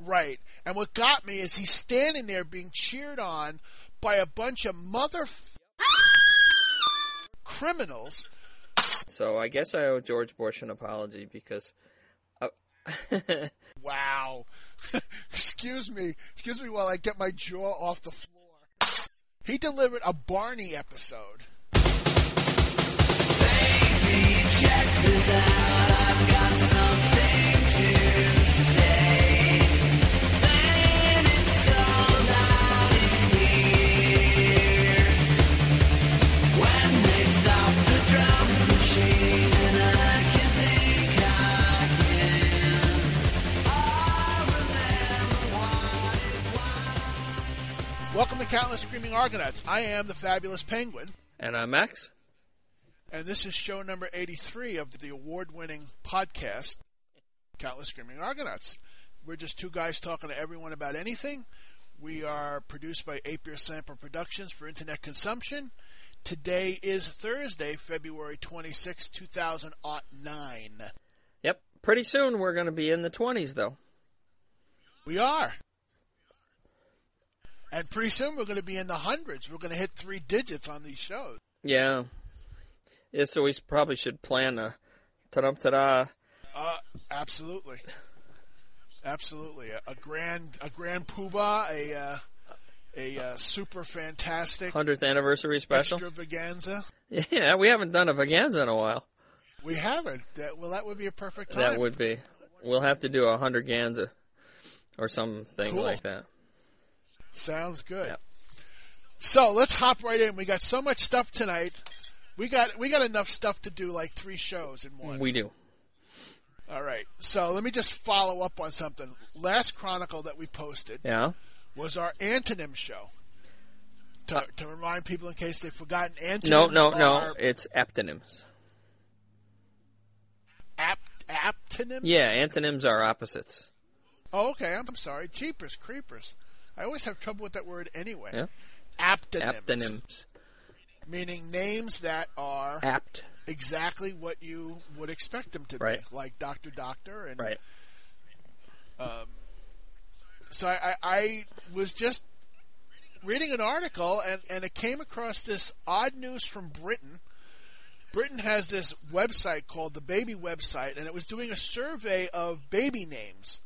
Right. And what got me is he's standing there being cheered on by a bunch of criminals. So I guess I owe George Bush an apology because... Wow. Excuse me while I get my jaw off the floor. He delivered a Barney episode. Baby, check this out. I've got something to say. And it's all out in here. When they stop the drum machine and I can think I can. I'll remember what it was. Welcome to Countless Screaming Argonauts. I am the Fabulous Penguin. And I'm Max. And this is show number 83 of the award-winning podcast, Countless Screaming Argonauts. We're just two guys talking to everyone about anything. We are produced by Ape Beer Sample Productions for internet consumption. Today is Thursday, February 26, 2009. Yep. Pretty soon we're going to be in the 20s, though. We are. And pretty soon we're going to be in the hundreds. We're going to hit 3 digits on these shows. Yeah. Yeah, so we probably should plan a ta-dum-ta-da. Absolutely. Absolutely. A grand poobah, a super fantastic 100th anniversary special. Extravaganza. Yeah, we haven't done a vaganza in a while. We haven't. That would be a perfect time. That would be. We'll have to do a 100ganza or something Cool. like that. Sounds good. Yep. So let's hop right in. We got so much stuff tonight. We got enough stuff to do like 3 shows in one. We do. All right. So let me just follow up on something. Last Chronicle that we posted Yeah. was our antonym show. To remind people in case they've forgotten, antonyms No. are It's aptonyms. aptonyms? Yeah, antonyms are opposites. Oh, okay. I'm sorry. Jeepers creepers. I always have trouble with that word anyway. Yeah. Aptonyms. Aptonyms. Meaning names that are Apt. exactly what you would expect them to Right. be. Like Dr. Doctor. And, Right. So I was just reading an article and it came across this odd news from Britain. Britain has this website called the Baby Website, and it was doing a survey of baby names.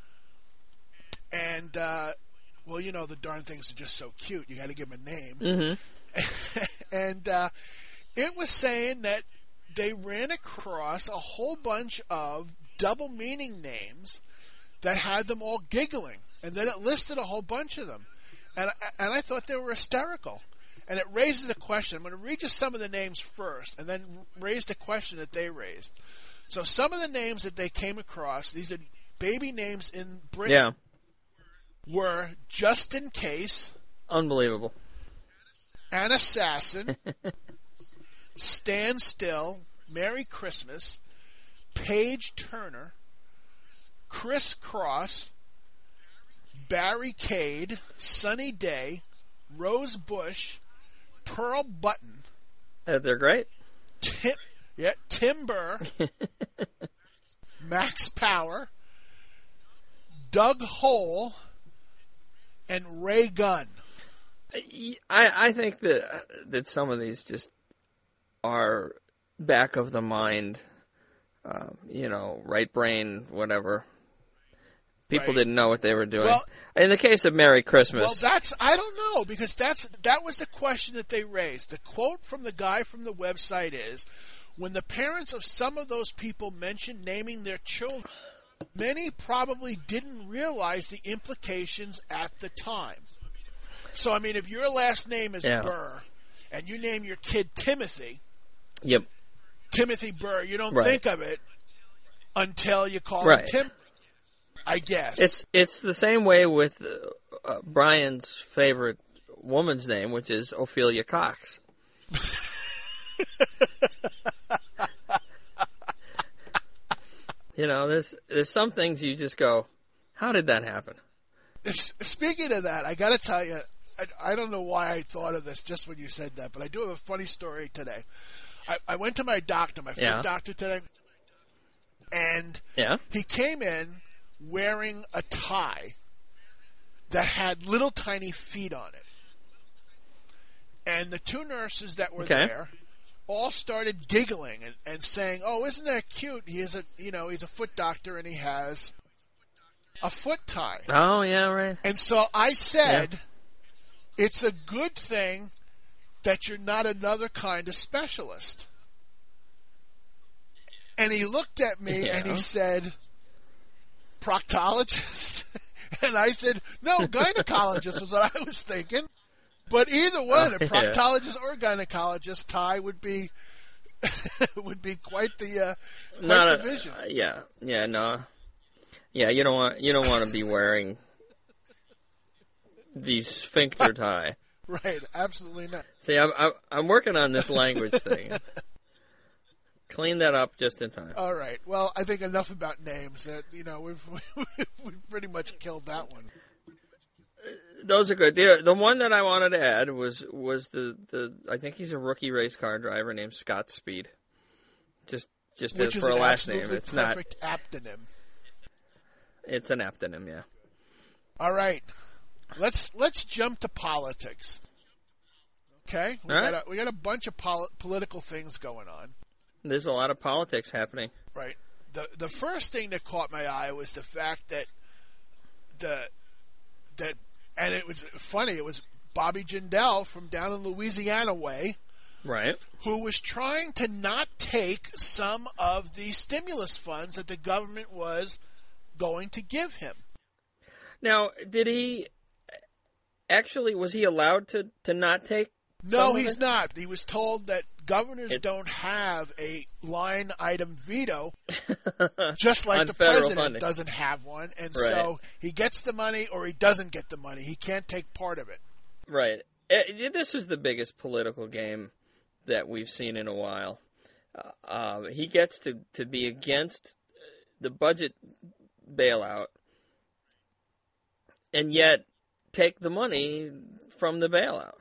And, well, you know, the darn things are just so cute. You got to give them a name. Mm-hmm. And it was saying that they ran across a whole bunch of double meaning names that had them all giggling. And then it listed a whole bunch of them. And I thought they were hysterical. And it raises a question. I'm going to read you some of the names first and then raise the question that they raised. So some of the names that they came across, these are baby names in Britain, Yeah. were Just in Case, Unbelievable. An Assassin, Stand Still, Merry Christmas, Paige Turner, Criss Cross, Barricade, Sunny Day, Rose Bush, Pearl Button, They're great. Tim Burr, Max Power, Doug Hole, and Ray Gunn. I think that some of these just are back of the mind, right brain, whatever. People Right. didn't know what they were doing. Well- in the case of Merry Christmas, Well, I don't know, because that was the question that they raised. The quote from the guy from the website is, when the parents of some of those people mentioned naming their children, many probably didn't realize the implications at the time. So, I mean, if your last name is Yeah. Burr, and you name your kid Timothy, yep, Timothy Burr, you don't Right. think of it until you call Right. him Tim, I guess. it's the same way with Brian's favorite woman's name, which is Ophelia Cox. There's some things you just go, how did that happen? Speaking of that, I got to tell you, I don't know why I thought of this just when you said that, but I do have a funny story today. I went to my doctor, my foot Yeah. doctor today, and Yeah. he came in wearing a tie that had little tiny feet on it. And the two nurses that were there all started giggling and saying, "Oh, isn't that cute? He's a foot doctor and he has a foot tie." Oh, yeah, right. And so I said, "It's a good thing that you're not another kind of specialist." And he looked at me and he said, "Proctologist?" And I said, "No, gynecologist was what I was thinking." But either one, a proctologist or a gynecologist tie would be quite the vision. You don't want to be wearing the sphincter tie. Right, absolutely not. See, I'm working on this language thing. Clean that up just in time. All right. Well, I think enough about names. That we've pretty much killed that one. Those are good. The one that I wanted to add was the I think he's a rookie race car driver named Scott Speed. Just Which for a last name. It's It's perfect aptonym. It's an aptonym, yeah. All right. Let's jump to politics. Okay? We got a bunch of political things going on. There's a lot of politics happening. Right. The first thing that caught my eye was the fact that and it was funny, it was Bobby Jindal from down in Louisiana way, right, who was trying to not take some of the stimulus funds that the government was going to give him. Now, was he allowed to not take? No, he's not. He was told that governors don't have a line item veto, just like the president funding. doesn't have one. And so he gets the money or he doesn't get the money. He can't take part of it. Right. This is the biggest political game that we've seen in a while. He gets to be against the budget bailout and yet take the money from the bailout.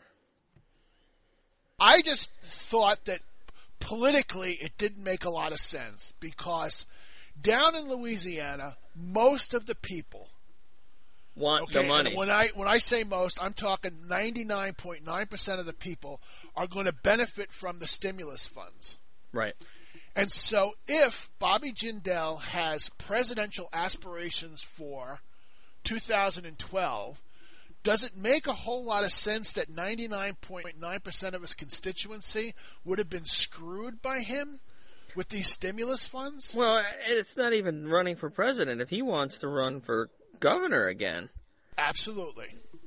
I just thought that politically it didn't make a lot of sense because down in Louisiana, most of the people want the money. When I say most, I'm talking 99.9% of the people are going to benefit from the stimulus funds. Right. And so if Bobby Jindal has presidential aspirations for 2012, does it make a whole lot of sense that 99.9% of his constituency would have been screwed by him with these stimulus funds? Well, it's not even running for president. If he wants to run for governor again. Absolutely.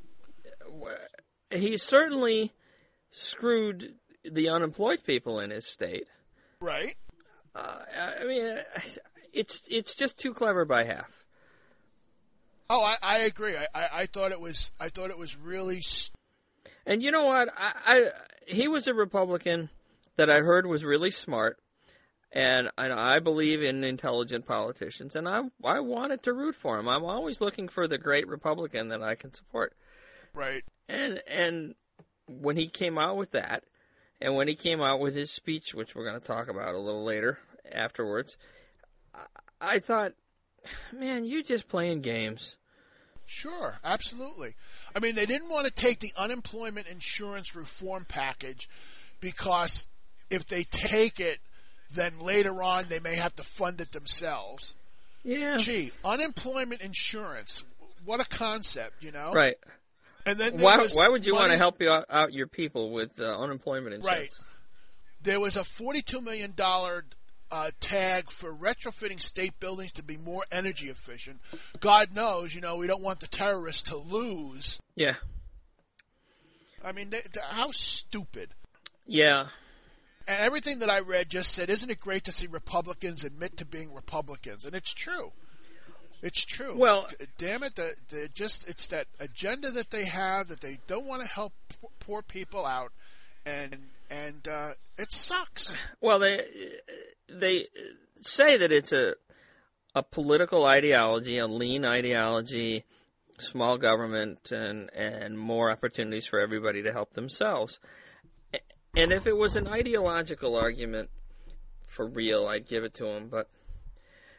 He certainly screwed the unemployed people in his state. Right. I mean, it's just too clever by half. Oh, I agree. I thought it was really. And you know what? He was a Republican that I heard was really smart, and I believe in intelligent politicians, and I wanted to root for him. I'm always looking for the great Republican that I can support. Right. And when he came out with that, and when he came out with his speech, which we're going to talk about a little later afterwards, I thought, man, you're just playing games. Sure, absolutely. I mean, they didn't want to take the unemployment insurance reform package because if they take it, then later on they may have to fund it themselves. Yeah. Gee, unemployment insurance, what a concept, you know? Right. And then why would you want to help out your people with unemployment insurance? Right. There was a $42 million tag for retrofitting state buildings to be more energy efficient. God knows, we don't want the terrorists to lose. Yeah. I mean, how stupid. Yeah. And everything that I read just said, isn't it great to see Republicans admit to being Republicans? And it's true. It's true. Well, damn it, it's that agenda that they have that they don't want to help poor people out, and it sucks. Well, they say that it's a political ideology, a lean ideology, small government, and more opportunities for everybody to help themselves. And if it was an ideological argument for real, I'd give it to them. But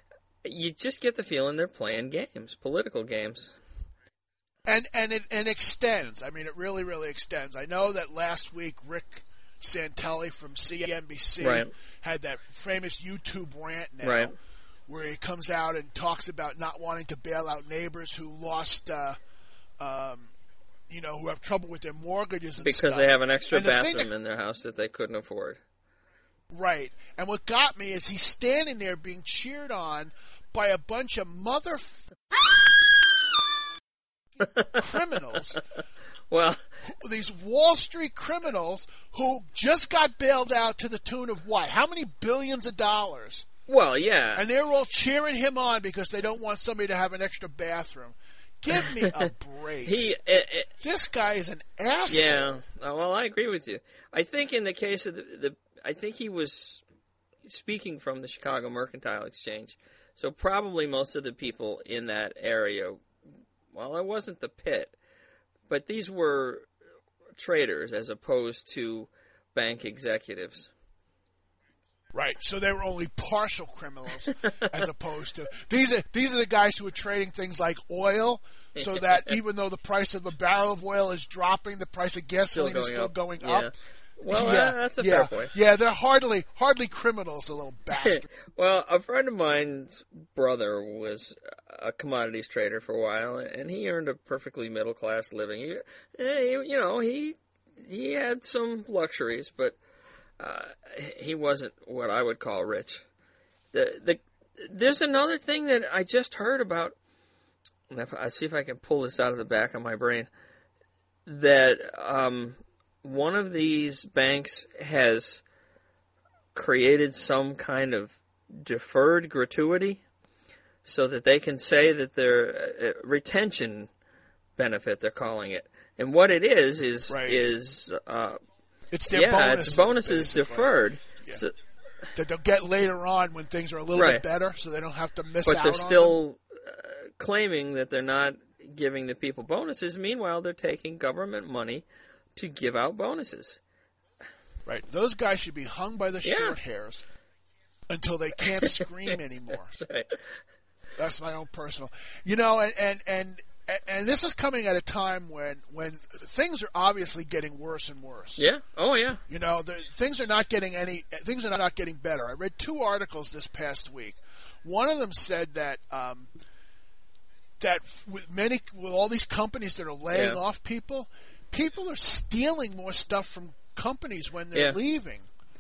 you just get the feeling they're playing games, political games. And it extends. I mean, it really, really extends. I know that last week Rick Santelli from CNBC Right. had that famous YouTube rant now, Right. where he comes out and talks about not wanting to bail out neighbors who lost, who have trouble with their mortgages and Because stuff. they have an extra And the thing bathroom in their house that they couldn't afford. Right. And what got me is he's standing there being cheered on by a bunch of criminals, Well, these Wall Street criminals who just got bailed out to the tune of what? How many billions of dollars? yeah. And they're all cheering him on because they don't want somebody to have an extra bathroom. Give me a break. This guy is an asshole. Yeah. Well, I agree with you. I think in the case of I think he was speaking from the Chicago Mercantile Exchange. So probably most of the people in that area, well, it wasn't the pit, but these were traders as opposed to bank executives. Right, so they were only partial criminals as opposed to these are the guys who are trading things like oil, so that even though the price of a barrel of oil is dropping, the price of gasoline is still going Yeah. up. Well, that's a fair point. Yeah, they're hardly criminals, the little bastard. Well, a friend of mine's brother was a commodities trader for a while, and he earned a perfectly middle class living. He had some luxuries, but he wasn't what I would call rich. There's another thing that I just heard about. I see if I can pull this out of the back of my brain. That one of these banks has created some kind of deferred gratuity so that they can say that their retention benefit, they're calling it. And what it is Right. it's their bonuses. it's bonuses basically. deferred. Yeah. So, That they'll get later on when things are a little Right. bit better, so they don't have to miss but out they're on still claiming that they're not giving the people bonuses. Meanwhile, they're taking government money to give out bonuses. them. Right. Those guys should be hung by the Yeah. short hairs until they can't scream anymore. That's right. That's my own personal. And this is coming at a time when things are obviously getting worse and worse. Yeah. Oh, yeah. Things are not getting better. I read two articles this past week. One of them said that with all these companies that are laying off people are stealing more stuff from companies when they're leaving,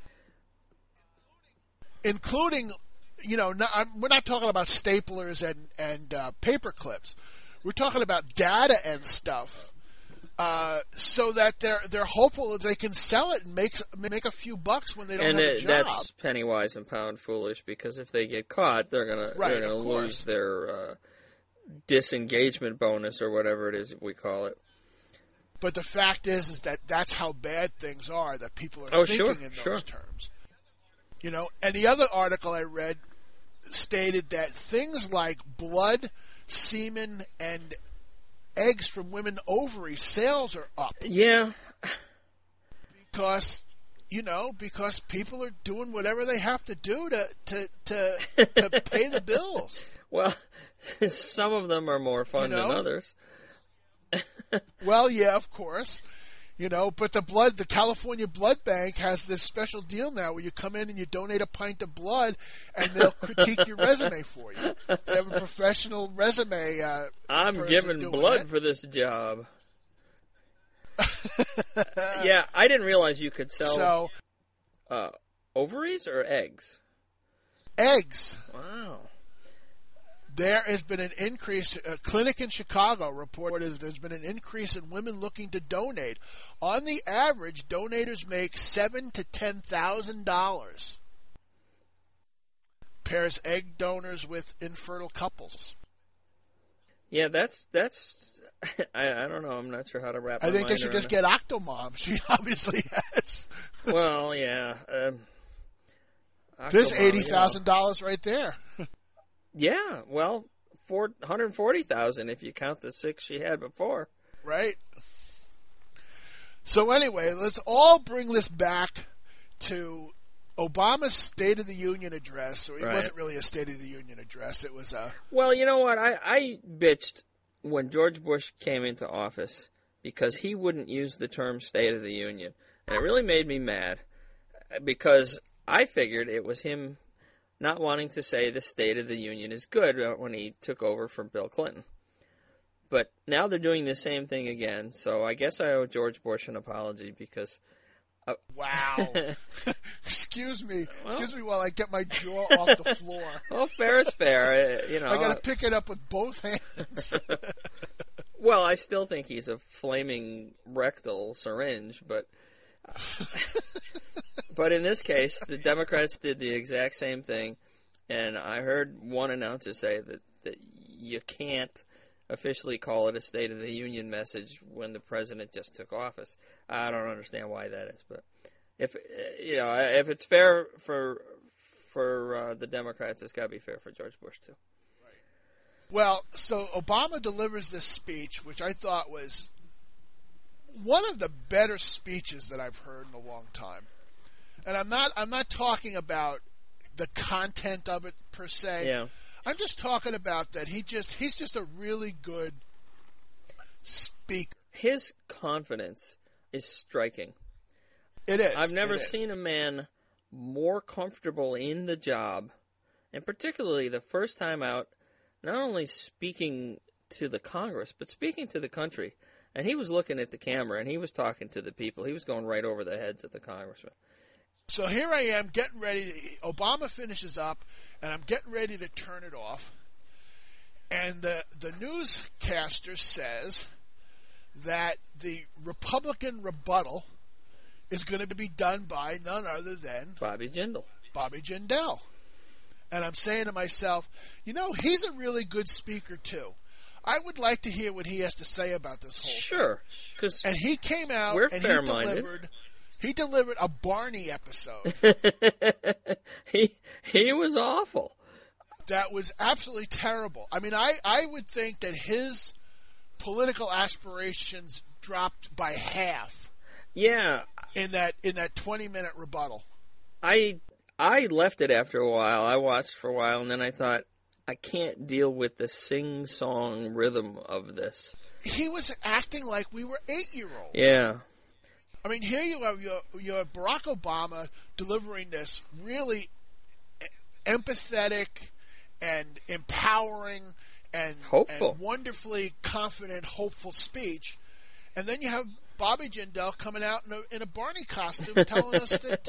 including, we're not talking about staplers and paper clips. We're talking about data and stuff, so that they're hopeful that they can sell it and make a few bucks when they don't have a job. That's penny wise and pound foolish, because if they get caught, they're gonna of course. lose their disengagement bonus or whatever it is we call it. But the fact is that that's how bad things are, that people are thinking in those terms. And the other article I read stated that things like blood, semen, and eggs from women ovary sales are up. Yeah. Because people are doing whatever they have to do to pay the bills. Well, some of them are more fun than others. Well, yeah, of course. But the California Blood Bank has this special deal now where you come in and you donate a pint of blood and they'll critique your resume for you. They have a professional resume I'm person giving doing blood it. for this job. Yeah, I didn't realize you could sell ovaries or eggs. Eggs. Wow. There has been an increase. A clinic in Chicago reported there's been an increase in women looking to donate. On the average, donators make $7,000 to $10,000. Pairs egg donors with infertile couples. Yeah, that's. I don't know. I'm not sure how to wrap. I think they my should mind just get Octomom. She obviously has. Well, yeah. There's Octomom, $80,000 right there. Yeah, well, $140,000 if you count the 6 she had before. Right. So anyway, let's all bring this back to Obama's State of the Union address, or it Right. wasn't really a State of the Union address. It was a Well, you know what? I bitched when George Bush came into office because he wouldn't use the term State of the Union. And it really made me mad because I figured it was him not wanting to say the State of the Union is good when he took over from Bill Clinton. But now they're doing the same thing again, so I guess I owe George Bush an apology because... wow. Excuse me while I get my jaw off the floor. Well, fair is fair, you know. I got to pick it up with both hands. Well, I still think he's a flaming rectal syringe, but in this case, the Democrats did the exact same thing, and I heard one announcer say that you can't officially call it a State of the Union message when the president just took office. I don't understand why that is, but if it's fair for the Democrats, it's got to be fair for George Bush too. Well, so Obama delivers this speech, which I thought was one of the better speeches that I've heard in a long time. And I'm not talking about the content of it per se. Yeah. I'm just talking about that he's just a really good speaker. His confidence is striking. It is. I've never It is. seen a man more comfortable in the job, and particularly the first time out, not only speaking to the Congress, but speaking to the country. And he was looking at the camera, and he was talking to the people. He was going right over the heads of the congressmen. So here I am getting ready. Obama finishes up, and I'm getting ready to turn it off. And the newscaster says that the Republican rebuttal is going to be done by none other than Bobby Jindal. Bobby Jindal. And I'm saying to myself, he's a really good speaker too. I would like to hear what he has to say about this whole thing. Sure, because And he came out we're and fair-minded. he delivered a Barney episode. he was awful. That was absolutely terrible. I mean, I would think that his political aspirations dropped by half Yeah, in that 20-minute rebuttal. I left it after a while. I watched for a while, and then I thought, I can't deal with the sing-song rhythm of this. He was acting like we were 8-year-olds. Yeah. I mean, here you have Barack Obama delivering this really empathetic and empowering and Hopeful. and wonderfully confident, hopeful speech, and then you have Bobby Jindal coming out in a Barney costume, telling us that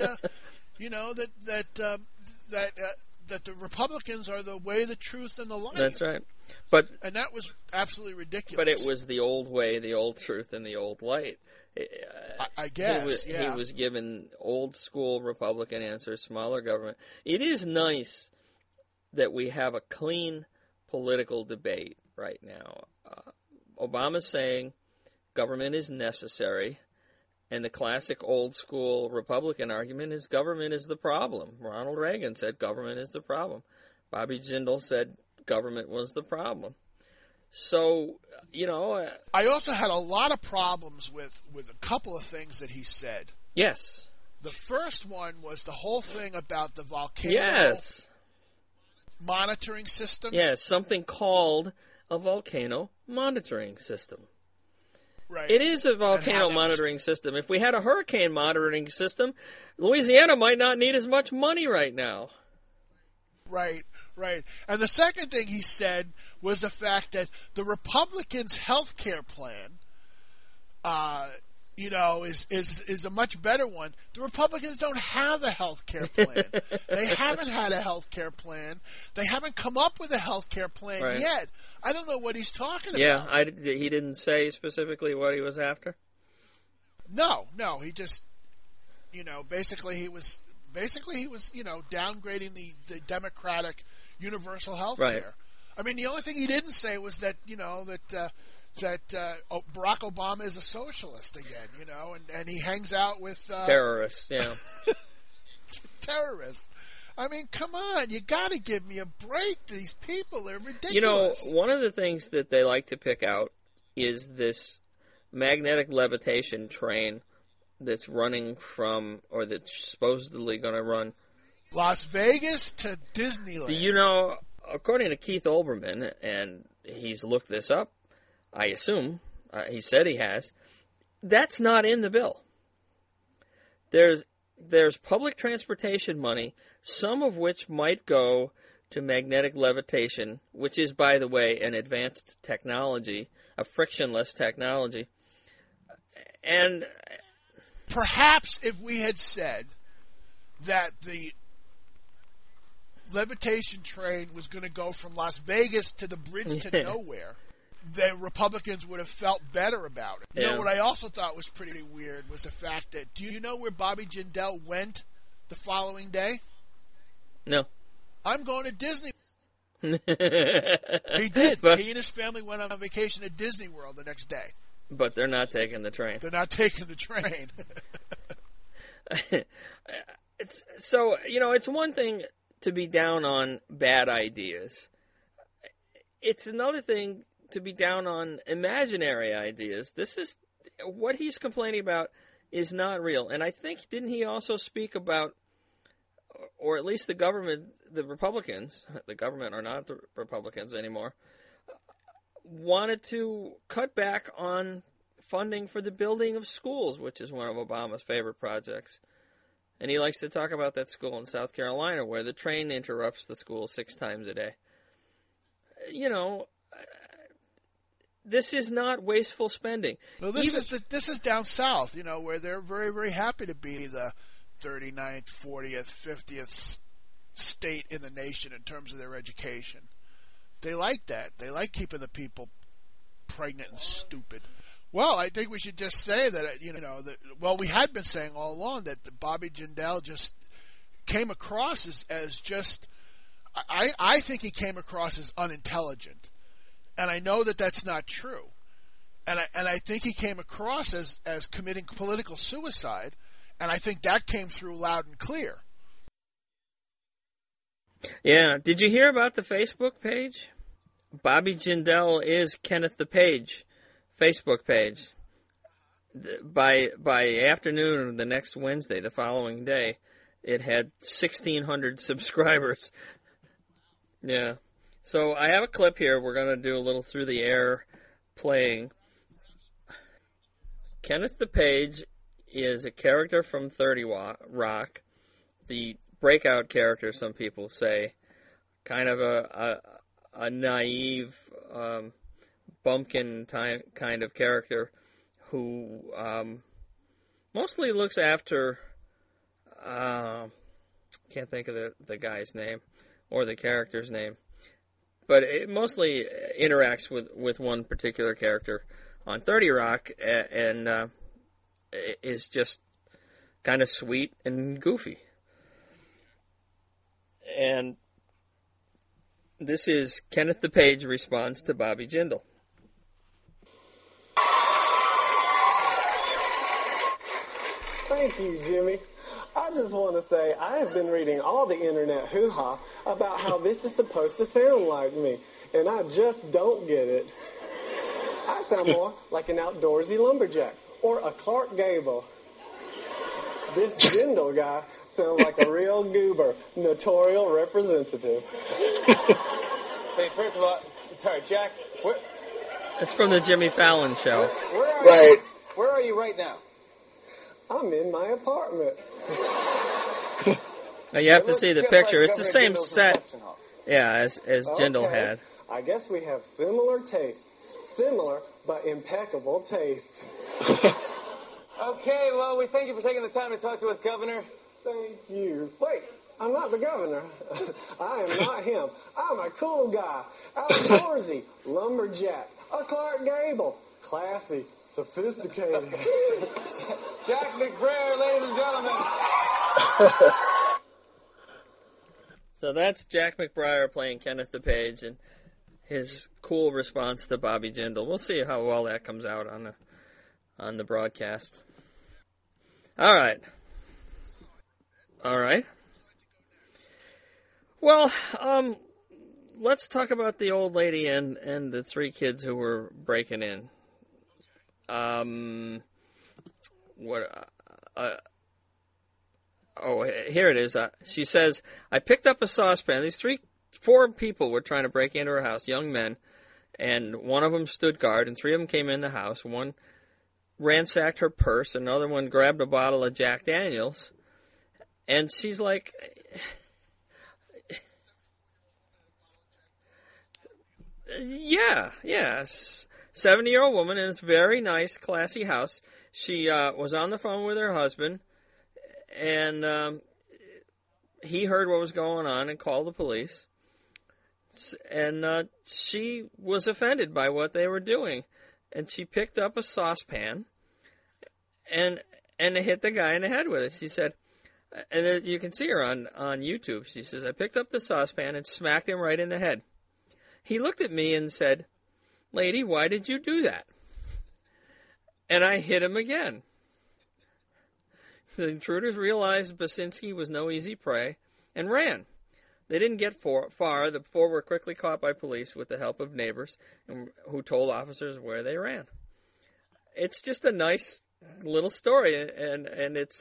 that the Republicans are the way, the truth, and the light. That's right. And that was absolutely ridiculous. But it was the old way, the old truth, and the old light. I guess, he was given old school Republican answers, smaller government. It is nice that we have a clean political debate right now. Obama's saying government is necessary, and the classic old school Republican argument is government is the problem. Ronald Reagan said government is the problem. Bobby Jindal said government was the problem. So, I also had a lot of problems with a couple of things that he said. yes. The first one was the whole thing about the volcano Yes. monitoring system. Yes, something called a volcano monitoring system. Right. It is a And how volcano that was- monitoring system. If we had a hurricane monitoring system, Louisiana might not need as much money right now. Right. And the second thing he said was the fact that the Republicans' health care plan, is a much better one. The Republicans don't have a health care plan. They haven't had a health care plan. They haven't come up with a health care plan Right. yet. I don't know what he's talking Yeah, about. he didn't say specifically what he was after. No, he just, basically he was downgrading the Democratic universal health care. Right. I mean, the only thing he didn't say was that Barack Obama is a socialist again, and he hangs out with Terrorists, yeah. terrorists. I mean, come on, you got to give me a break. These people are ridiculous. One of the things that they like to pick out is this magnetic levitation train that's running from, or that's supposedly going to run. Las Vegas to Disneyland. Do you know, according to Keith Olbermann, and he's looked this up, I assume, he said he has, that's not in the bill. There's public transportation money, some of which might go to magnetic levitation, which is, by the way, an advanced technology, a frictionless technology. And perhaps if we had said that the levitation train was going to go from Las Vegas to the bridge to nowhere, the Republicans would have felt better about it. You know what I also thought was pretty weird was the fact that, do you know where Bobby Jindal went the following day? No. I'm going to Disney. He did. But he and his family went on vacation at Disney World the next day. But they're not taking the train. They're not taking the train. So, it's one thing to be down on bad ideas. It's another thing to be down on imaginary ideas. This is what he's complaining about is not real. And I think, didn't he also speak about, or at least the government, the Republicans, the government are not the Republicans anymore, wanted to cut back on funding for the building of schools, which is one of Obama's favorite projects. And he likes to talk about that school in South Carolina where the train interrupts the school 6 times a day. This is not wasteful spending. Well, this is down south, where they're very, very happy to be the 39th, 40th, 50th state in the nation in terms of their education. They like that. They like keeping the people pregnant and stupid. Well, I think we should just say that, we had been saying all along that Bobby Jindal just came across as just, I think he came across as unintelligent. And I know that that's not true. And I think he came across as committing political suicide. And I think that came through loud and clear. Yeah. Did you hear about the Facebook page? Bobby Jindal is Kenneth the Page Facebook page. By afternoon of the next Wednesday, the following day, it had 1,600 subscribers. Yeah. So I have a clip here. We're going to do a little through the air playing. Kenneth the Page is a character from 30 Rock, the breakout character, some people say, kind of a naive bumpkin kind of character who mostly looks after, can't think of the guy's name or the character's name, but it mostly interacts with one particular character on 30 Rock and is just kind of sweet and goofy. And this is Kenneth the Page response to Bobby Jindal. Thank you, Jimmy. I just want to say I have been reading all the internet hoo-ha about how this is supposed to sound like me, and I just don't get it. I sound more like an outdoorsy lumberjack or a Clark Gable. This Jindal guy sounds like a real goober, notorial representative. Hey, first of all, sorry, Jack. It's from the Jimmy Fallon show. Where are you right now? I'm in my apartment. Now you have to see the picture. It's the same set, as Jindal had. I guess we have similar tastes. Similar, but impeccable taste. Okay, well, we thank you for taking the time to talk to us, Governor. Thank you. Wait, I'm not the governor. I am not him. I'm a cool guy. Outdoorsy, lumberjack, a Clark Gable. Classy, sophisticated. Jack McBrayer, ladies and gentlemen. So that's Jack McBrayer playing Kenneth the Page and his cool response to Bobby Jindal. We'll see how well that comes out on the broadcast. All right. Well, let's talk about the old lady and the 3 kids who were breaking in. here it is. She says, I picked up a saucepan. These 4 people were trying to break into her house, young men, and one of them stood guard, and 3 of them came in the house. One ransacked her purse, another one grabbed a bottle of Jack Daniels, and she's like, yeah, 70-year-old woman in this very nice, classy house. She was on the phone with her husband, and he heard what was going on and called the police. And she was offended by what they were doing. And she picked up a saucepan and hit the guy in the head with it. She said, and you can see her on YouTube. She says, I picked up the saucepan and smacked him right in the head. He looked at me and said, lady, why did you do that? And I hit him again. The intruders realized Basinski was no easy prey and ran. They didn't get far. The 4 were quickly caught by police with the help of neighbors who told officers where they ran. It's just a nice little story, and it's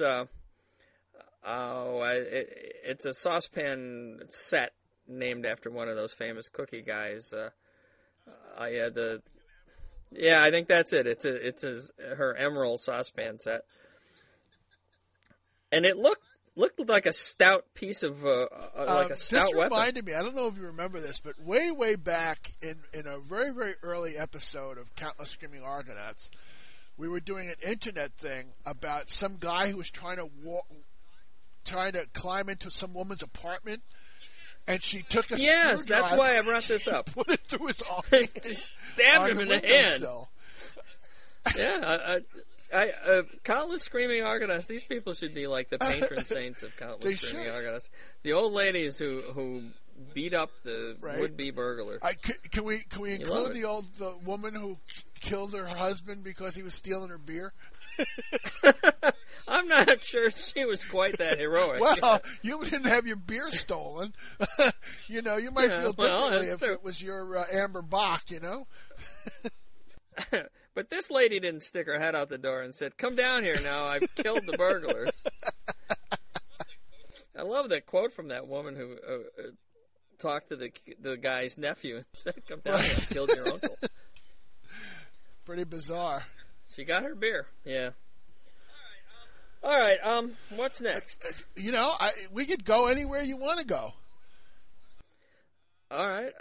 it's a saucepan set named after one of those famous cookie guys. I think that's it. It's her emerald saucepan set, and it looked like a stout piece of like a stout this weapon. reminded me, I don't know if you remember this, but way back in a very, very early episode of Countless Screaming Argonauts, we were doing an internet thing about some guy who was trying to climb into some woman's apartment, and she took a Yes, screwdriver. that's why I brought this up. Put it through his arm. Just stabbed him in the hand. Yeah, Countless Screaming Argonauts. These people should be like the patron saints of Countless Screaming Argonauts. The old ladies who beat up the would-be burglar. Can we include the woman who killed her husband because he was stealing her beer? I'm not sure she was quite that heroic. Well, you didn't have your beer stolen. You might feel differently if it was your Amber Bach, But this lady didn't stick her head out the door and said, come down here now, I've killed the burglars. I love that quote from that woman who talked to the guy's nephew and said, come down here, I've killed your uncle. Pretty bizarre. She got her beer, yeah. All right, what's next? We could go anywhere you want to go. All right,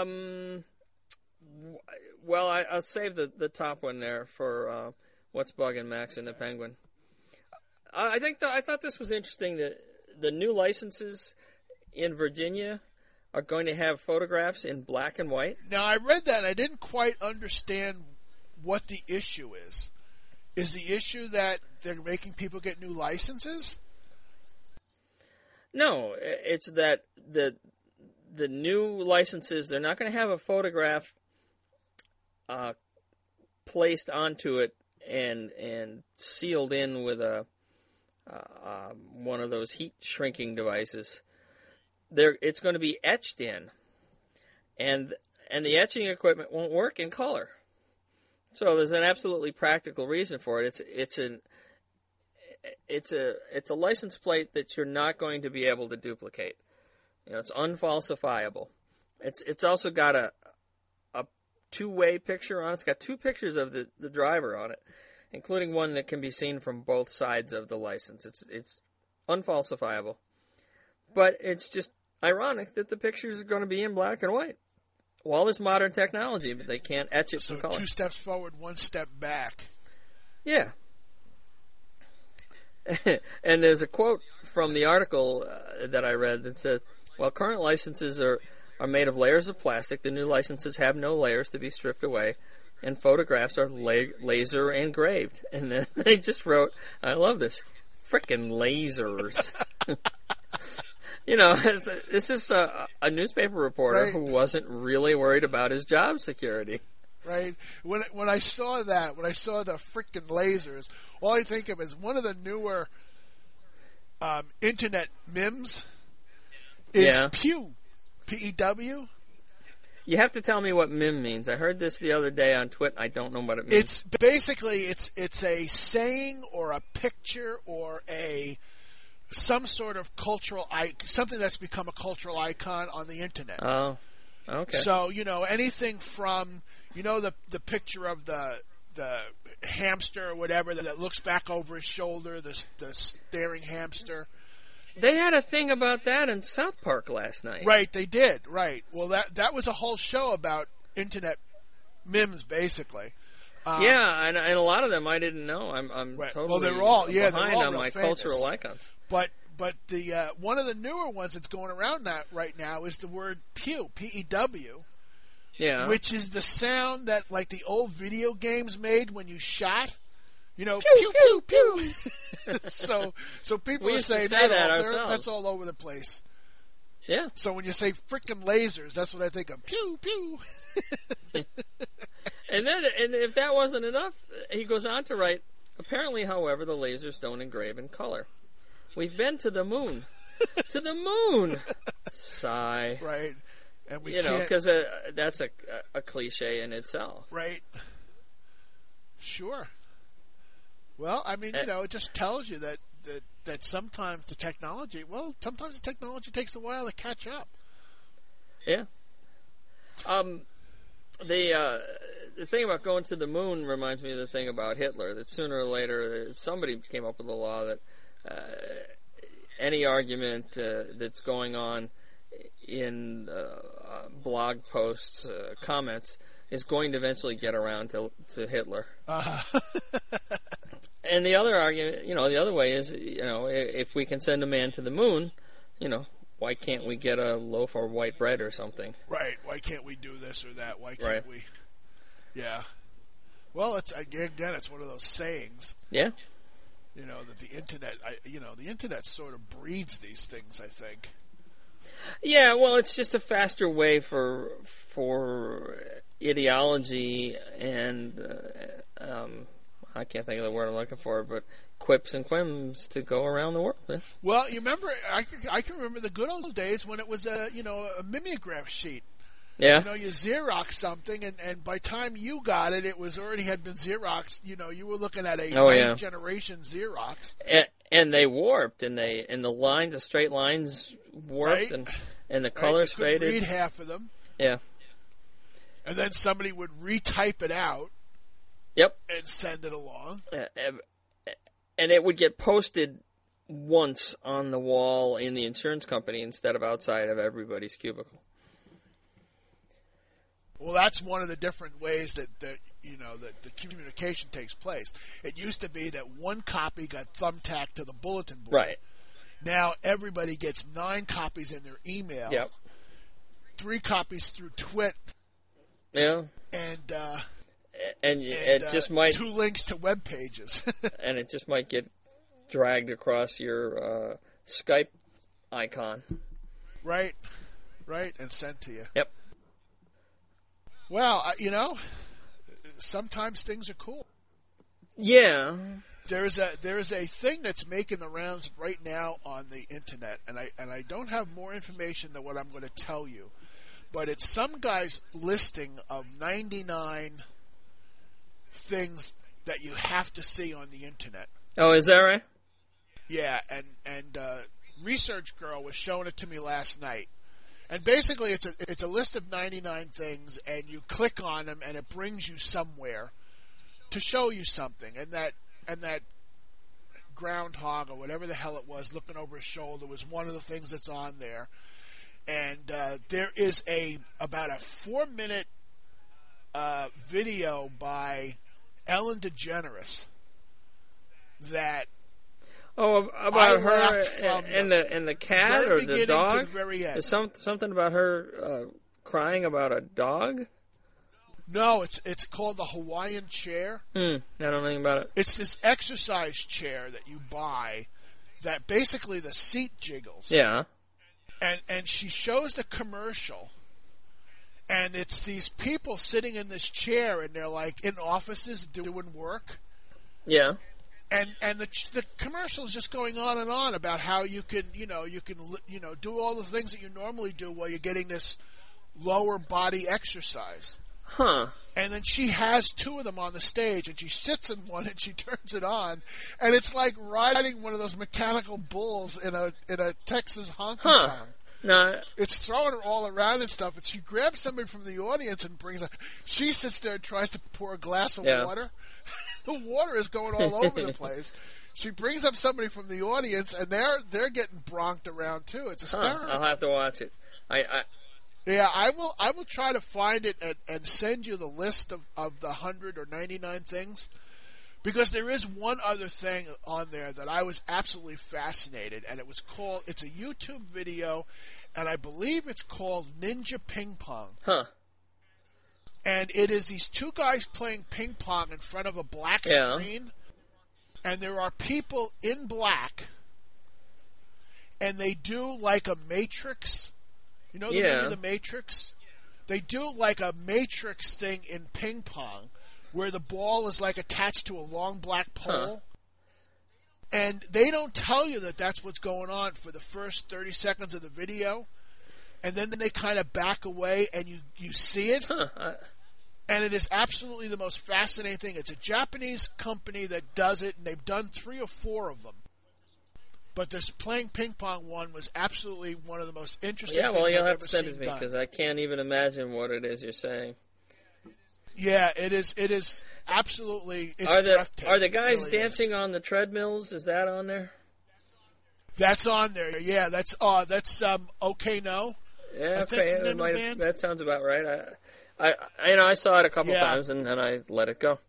well, I'll save the top one there for what's bugging Max and the Penguin. I thought this was interesting that the new licenses in Virginia are going to have photographs in black and white. Now, I read that and I didn't quite understand what the issue is. Is the issue that they're making people get new licenses? No, it's that the new licenses, they're not going to have a photograph placed onto it and sealed in with a one of those heat shrinking devices. It's going to be etched in, and the etching equipment won't work in color. So there's an absolutely practical reason for it. It's a license plate that you're not going to be able to duplicate. It's unfalsifiable. It's also got a two-way picture on it. It's got 2 pictures of the driver on it, including one that can be seen from both sides of the license. It's unfalsifiable. But it's just ironic that the pictures are going to be in black and white. All this modern technology, but they can't etch it so from color. 2 steps forward, 1 step back. Yeah. And there's a quote from the article that I read that said, while current licenses are made of layers of plastic, the new licenses have no layers to be stripped away, and photographs are laser engraved. And then they just wrote, I love this, frickin' lasers. This is a newspaper reporter who wasn't really worried about his job security. Right. When I saw the frickin' lasers, all I think of is one of the newer internet memes is Pew, P-E-W. You have to tell me what meme means. I heard this the other day on Twitter. I don't know what it means. It's basically it's a saying or a picture or some sort of cultural something that's become a cultural icon on the internet. Oh, okay. So anything from the picture of the hamster or whatever that looks back over his shoulder, the staring hamster. They had a thing about that in South Park last night. Right, they did. Right. Well, that was a whole show about internet memes, basically. Yeah, and a lot of them I didn't know. I'm Right. totally Well, they're all behind on real my famous. cultural icons. But the one of the newer ones that's going around right now is the word pew, P-E-W, Yeah. which is the sound that like the old video games made when you shot. Pew, pew, pew, pew. so people We are used to saying say that all- ourselves. that's all over the place. Yeah. So when you say frickin' lasers, that's what I think of. Pew, pew. And if that wasn't enough, he goes on to write, apparently, however, the lasers don't engrave in color. We've been to the moon. To the moon! Sigh. Right. And we You know, can't... because that's a cliche in itself. Right. Sure. Well, I mean, it just tells you that sometimes the technology takes a while to catch up. Yeah. The thing about going to the moon reminds me of the thing about Hitler, that sooner or later somebody came up with a law that any argument that's going on in blog posts, comments, is going to eventually get around to Hitler. And the other argument, the other way is, if we can send a man to the moon, why can't we get a loaf of white bread or something? Right. Why can't we do this or that? Why can't we? Yeah. Well, it's one of those sayings. Yeah. That the internet, the internet sort of breeds these things, I think. Yeah, well, it's just a faster way for ideology and I can't think of the word I'm looking for, but quips and quims to go around the world. Yeah. Well, you remember, I can remember the good old days when it was a mimeograph sheet. Yeah. You Xerox something, and by the time you got it, it was already had been Xeroxed. You were looking at a ninth generation Xerox. And they warped, and the straight lines warped, right. and the colors you couldn't faded. Read half of them. Yeah. And then somebody would retype it out. Yep. And send it along. And it would get posted once on the wall in the insurance company instead of outside of everybody's cubicle. Well, that's one of the different ways that the communication takes place. It used to be that one copy got thumbtacked to the bulletin board. Right. Now everybody gets 9 copies in their email. Yep. 3 copies through Twit. Yeah. And it just might 2 links to web pages. And it just might get dragged across your Skype icon. Right, and sent to you. Yep. Well, sometimes things are cool. Yeah. There's a thing that's making the rounds right now on the internet, and I don't have more information than what I'm going to tell you, but it's some guy's listing of 99 things that you have to see on the internet. Oh, is that right? Yeah, and Research Girl was showing it to me last night. And basically it's a list of 99 things, and you click on them and it brings you somewhere to show you something. And that groundhog or whatever the hell it was looking over his shoulder was one of the things that's on there. And there is about a 4-minute video by Ellen DeGeneres that about her and the cat or the dog. To the very end. There's something about her crying about a dog. No, it's called the Hawaiian chair. I don't know anything about it. It's this exercise chair that you buy that basically the seat jiggles. Yeah. And she shows the commercial, and it's these people sitting in this chair, and they're like in offices doing work. Yeah. And the commercial is just going on and on about how you can do all the things that you normally do while you're getting this lower body exercise. Huh. And then she has two of them on the stage, and she sits in one and she turns it on, and it's like riding one of those mechanical bulls in a Texas honky tonk. No. It's throwing her all around and stuff, and she grabs somebody from the audience and brings her. She sits there and tries to pour a glass of water. The water is going all over the place. She brings up somebody from the audience, and they're getting bronked around too. It's hysterical. I'll have to watch it. Yeah, I will try to find it and send you the list of the 100 or 99 things, because there is one other thing on there that I was absolutely fascinated, and it's a YouTube video, and I believe it's called Ninja Ping Pong. Huh. And it is these two guys playing ping pong in front of a black screen, and there are people in black, and they do like a Matrix. You know the movie The Matrix? They do like a Matrix thing in ping pong, where the ball is like attached to a long black pole. And they don't tell you that that's what's going on for the first 30 seconds of the video. And then they kind of back away and you see it. And it is absolutely the most fascinating thing. It's a Japanese company that does it, and they've done 3 or 4 of them. But this playing ping pong one was absolutely one of the most interesting things I've ever seen. Yeah, well, you'll have to send it to me, because I can't even imagine what it is you're saying. Yeah, it is absolutely, it's breathtaking. Are the guys really dancing on the treadmills? Is that on there? That's on there, yeah. That's OK No. Yeah, I think it's the name of the band. That sounds about right. I saw it a couple times, and then I let it go.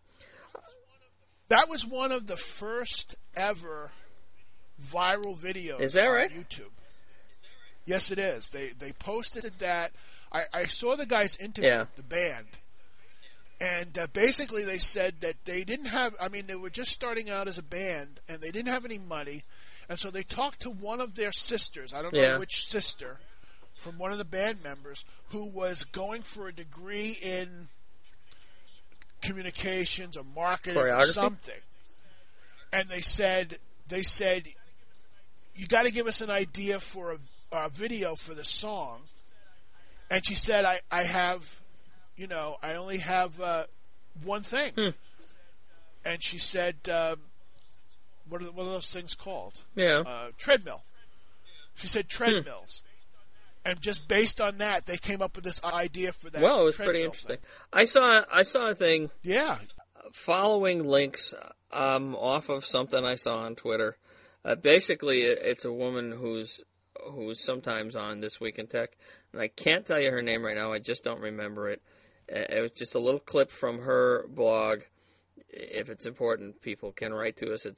That was one of the first ever viral videos is that right? on YouTube. Yes, it is. They posted that. I saw the guys interview the band, and basically they said that they didn't have. I mean, they were just starting out as a band, and they didn't have any money, and so they talked to one of their sisters. I don't know which sister, from one of the band members, who was going for a degree in communications or marketing or something, and they said. You got to give us an idea for a video for the song. And she said, I have, I only have one thing. And she said, what are those things called? Yeah. Treadmill. She said treadmills. And just based on that, they came up with this idea for that. Well, it was pretty interesting. I saw a thing. Yeah. Following links off of something I saw on Twitter. Basically, it's a woman who's sometimes on This Week in Tech, and I can't tell you her name right now. I just don't remember it. It was just a little clip from her blog. If it's important, people can write to us at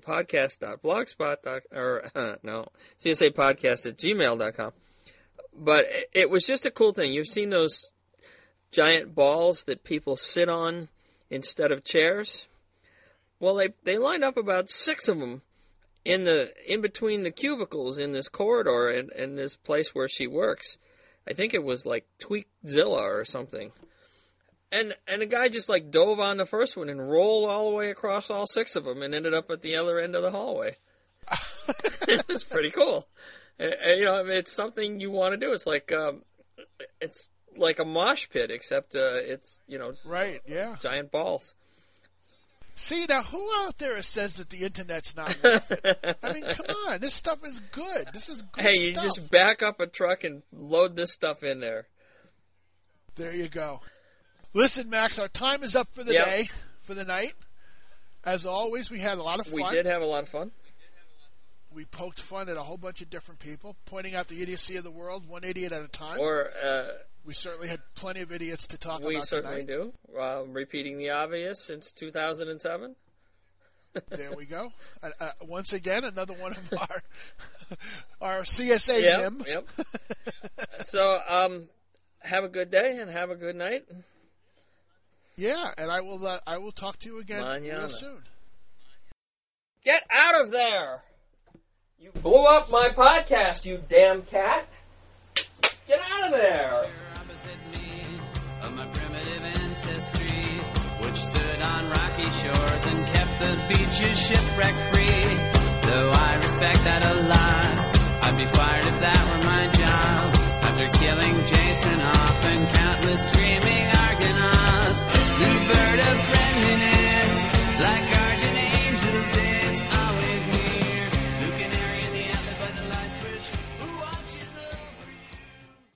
csapodcast.blogspot.com. But it was just a cool thing. You've seen those giant balls that people sit on instead of chairs? Well, they lined up about 6 of them in between the cubicles in this corridor in this place where she works. I think it was like Tweakzilla or something. And the guy just like dove on the first one and rolled all the way across all 6 of them and ended up at the other end of the hallway. It was pretty cool. It's something you want to do. It's like a mosh pit, except it's right, yeah, giant balls. See, now, who out there says that the internet's not worth it? I mean, come on. This stuff is good. This is good stuff. Hey, you just back up a truck and load this stuff in there. There you go. Listen, Max, our time is up for the day, for the night. As always, we had a lot of fun. We did have a lot of fun. We poked fun at a whole bunch of different people, pointing out the idiocy of the world, one idiot at a time. We certainly had plenty of idiots to talk about tonight. We certainly do. Repeating the obvious since 2007. There we go. Once again, another one of our CSA NIM. Yep. So, have a good day and have a good night. Yeah, and I will talk to you again real soon. Get out of there! You blew up my podcast, you damn cat! Get out of there! Of my primitive ancestry, which stood on rocky shores and kept the beaches shipwreck free. Though I respect that a lot, I'd be fired if that were my job. After killing Jason